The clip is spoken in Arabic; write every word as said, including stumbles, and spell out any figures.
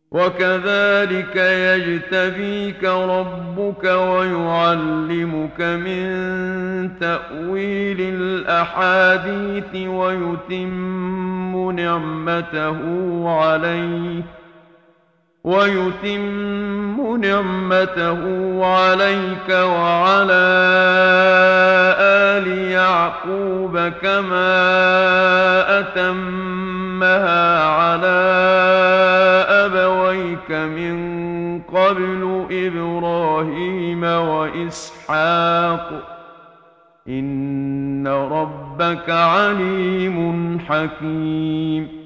وكذلك يجتبيك ربك ويعلمك من تأويل الأحاديث ويتم نعمته عليك ويتم نعمته عليك وعلى آل يعقوب كما أتمها على أبويك من قبل إبراهيم وإسحاق إن ربك عليم حكيم.